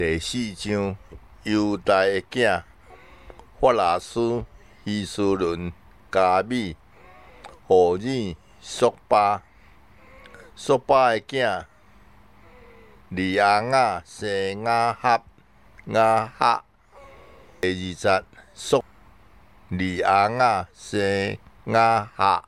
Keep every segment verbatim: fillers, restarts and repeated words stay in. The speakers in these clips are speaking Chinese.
第四章，犹大的囝法拉斯、希斯伦、加米、何珥、索巴。索巴的囝利昂雅生雅哈、雅哈。第二节，索利昂雅生雅哈，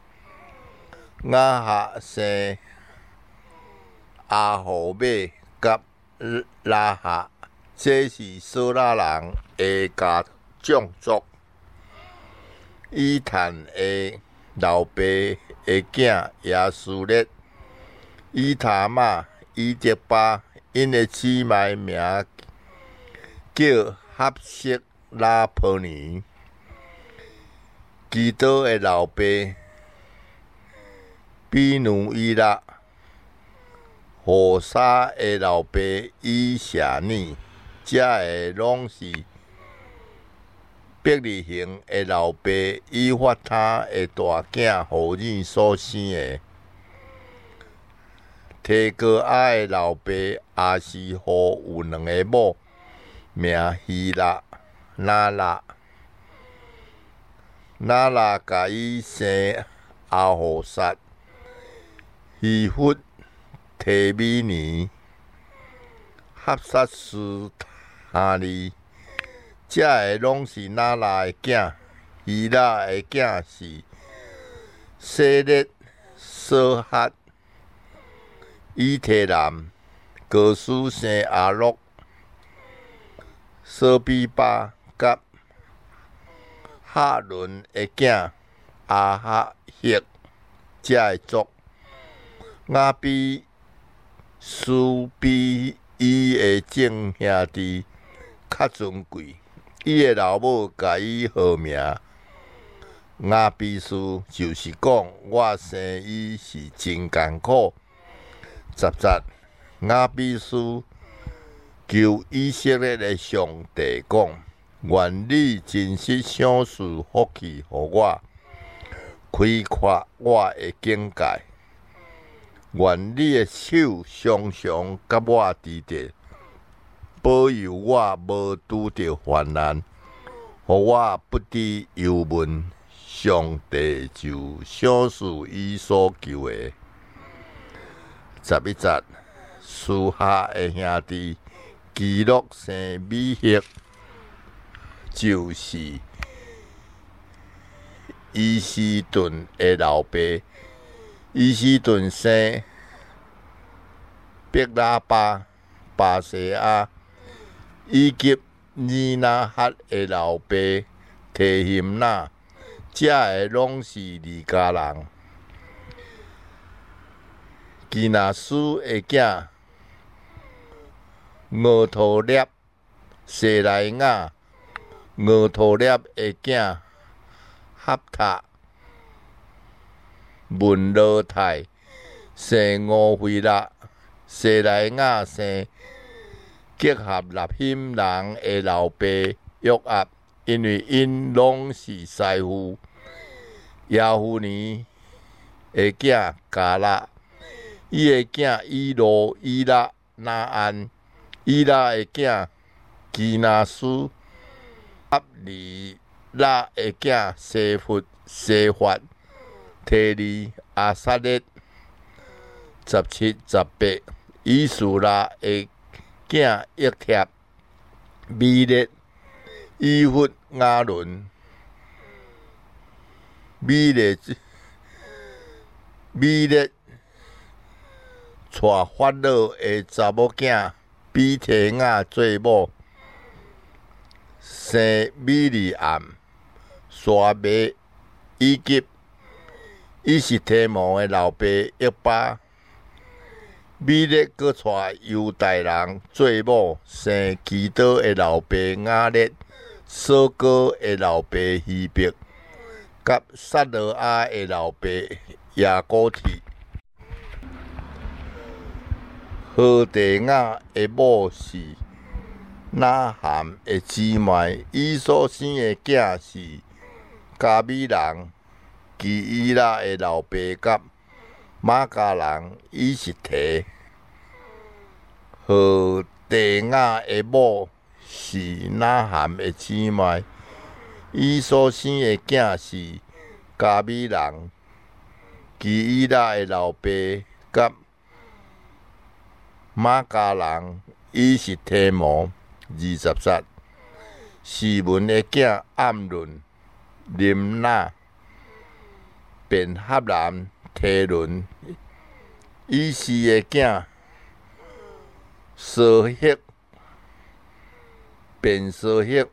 雅哈生阿胡马甲拉哈，这是扫拉人的家种族。以坦的老爸的囝亚苏列、以塔玛、以德巴，因的姊妹名叫哈色拉波尼。基多的老爸比努伊拉。何沙的老爸以谢尼，这个拢是伯利恒的老爸以法他的大囝何珥所生的。提哥阿的老爸也是互有两个某，名希拉、那拉。那拉甲伊生阿胡萨、希弗、提米尼、哈萨斯哈利，这个拢是那拉的囝。希拉的囝是舍列、索哈、以提南、哥斯生阿洛、索比巴甲哈伦的囝阿哈赫，这个族。雅比斯比伊的种兄弟较尊贵，伊的老母甲伊号名雅比斯，就是讲我生伊是真艰苦。十节，雅比斯求以色列的上帝讲：愿你真实赏赐福气予我，开阔我的境界。愿你的手常常甲我伫地，保佑我无拄着患难，互我不知忧闷。上帝就赏赐伊所求的。十一节，苏哈的兄弟基洛生米赫，就是伊斯顿的老爸。伊斯顿生伯拉巴、巴西亚，以及尼那哈的老爸提希纳，这个拢是利家人。基纳斯的囝俄陀列、谢莱雅，俄陀列的囝哈塔。文罗泰生乌菲拉，谢莱雅生结合纳希人的老爸约押，因为因拢是师傅。亚夫尼的囝加拉，伊的囝伊罗、伊拉、拿安，伊拉的囝基纳斯，阿里拉的囝西弗、西法。提利、阿撒列。十七、十八，以斯拉的囝约帖、米列、以弗、亚伦。米列米列娶法老的查某囝比提雅做某，生米利暗、沙美以及。伊是提摩的老爸约巴。米列阁娶犹大人做某，生基多的老爸雅列、索哥的老爸希伯，甲撒罗亚的老爸亚古提。何地雅的某是那含的姊妹，伊所生的囝是加米人。基伊拉的老爸甲马家人以实提，何地雅的某是呐含的姊妹，伊所生的囝是加美人，基伊拉的老爸甲马家人，伊是提摩二十节。示文的囝暗论、林那、便哈南、提伦，伊是的囝sở赫、便sở赫，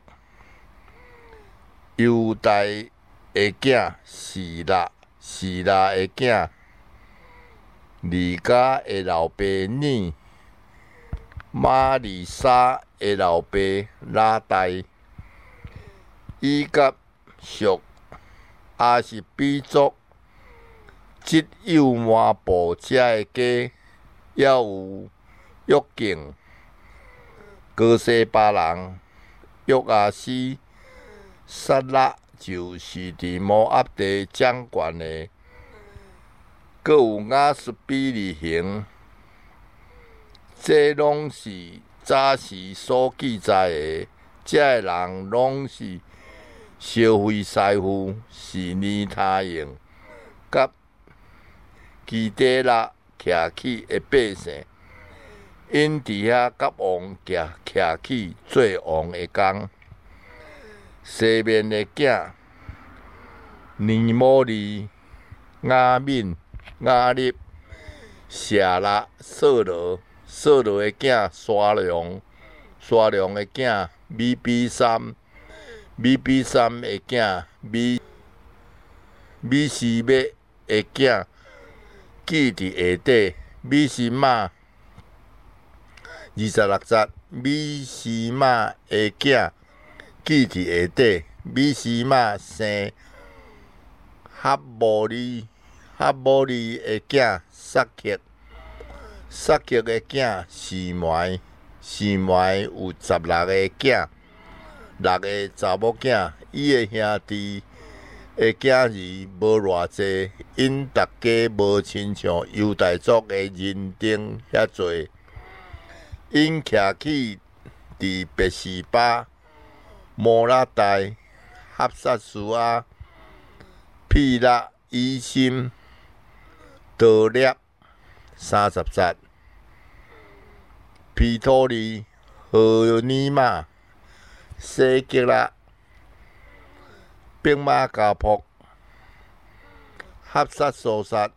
犹大的囝是拉，是拉的囝利家的老爸尼，玛利沙的老爸拉代。伊甲属也是比族，即有满部遮的家，也有约敬、哥西巴人、约阿斯、撒拉，就是伫摩押地掌权的，阁有雅斯比利行，这拢是早时所记载的，遮的人拢是。消费财富是尼他用，甲基底拉徛起的百姓，因伫遐甲王徛徛起做王的工。西面的囝尼摩利、雅敏、雅利、舍拉、扫罗，扫罗的囝沙龙，沙龙的囝米比三。米比三的囝米米西麦的囝记伫下底，米西玛二十六节，米西玛的囝记伫下底，米西玛生哈摩利，哈摩利的囝撒克，撒克的囝示麦，示麦有十六个囝。六个查某囝，伊的兄弟的囝儿无偌济，因大家无亲像犹大族的人丁遐济。因徛起伫别是巴、摩拉代、哈萨苏阿、毗拉、伊心、德列三十节，皮托利、荷尼玛。西吉拉、兵马加仆、哈萨苏萨、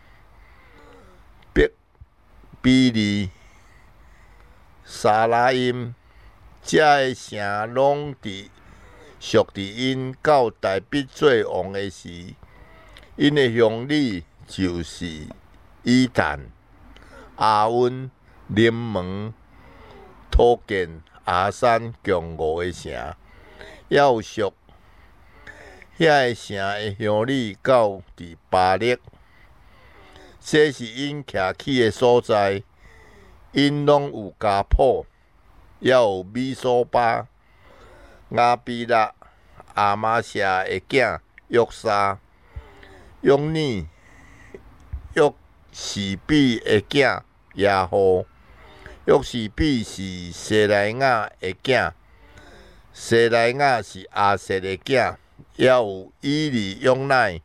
毕比利、沙拉因，遮个城拢伫属伫因到大必做王的时，因的乡里就是伊坦、阿温、临门、土建。阿山共五个城，也有属遐个城的乡里到伫巴力，这是因徛起的所在。因拢有家谱，也有米索巴、雅比拉、阿玛谢的囝约沙、约尼、约士比的囝亚户。约士比是西莱雅的囝，西莱雅是阿瑟的囝，也有以利约乃、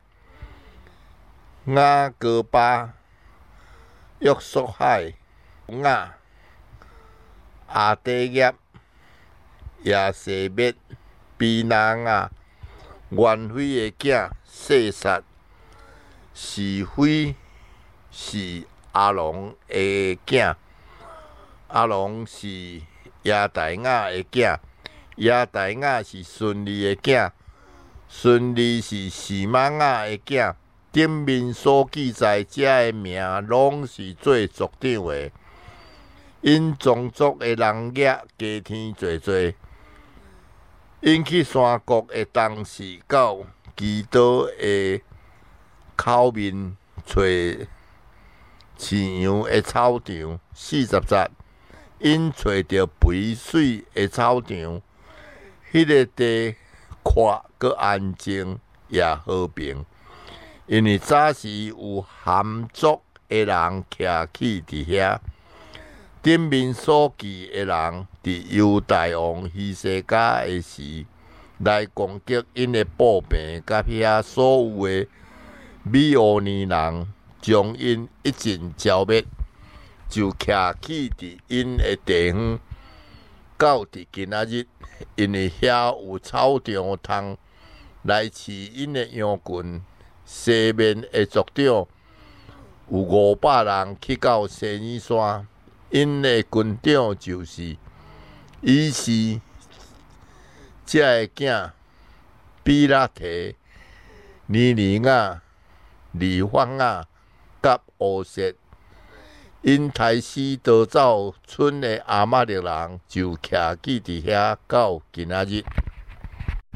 雅各巴、约束海、雅、阿底业、亚瑟灭、比拿雅、元辉的囝细撒，是非是阿龙的囝。阿龙是亚大雅的囝，亚大雅是顺利的囝，顺利是示玛雅的囝。顶面所记载遮的名，拢是做族长的。因宗族的人业加天济济，因去山谷的当时，到基督的口面找饲羊的草场。四十节。因找着肥水的草场，迄个地阔佮安静，也和平。因为早时有含族的人徛起伫遐， 顶面所记的人，伫犹大王希西家的时，来攻击因的步兵，甲遐所有的米欧尼人，将因一尽剿灭，就徛起伫因的地方，到伫今仔日，因为遐有草场通来饲因的羊群。西面的族长有五百人去到西尔山，因的军长就是以是这个囝比拉提、尼尼亚、利法亚、甲乌瑟。因抬死逃走村的阿玛力人就徛起伫遐到今仔日。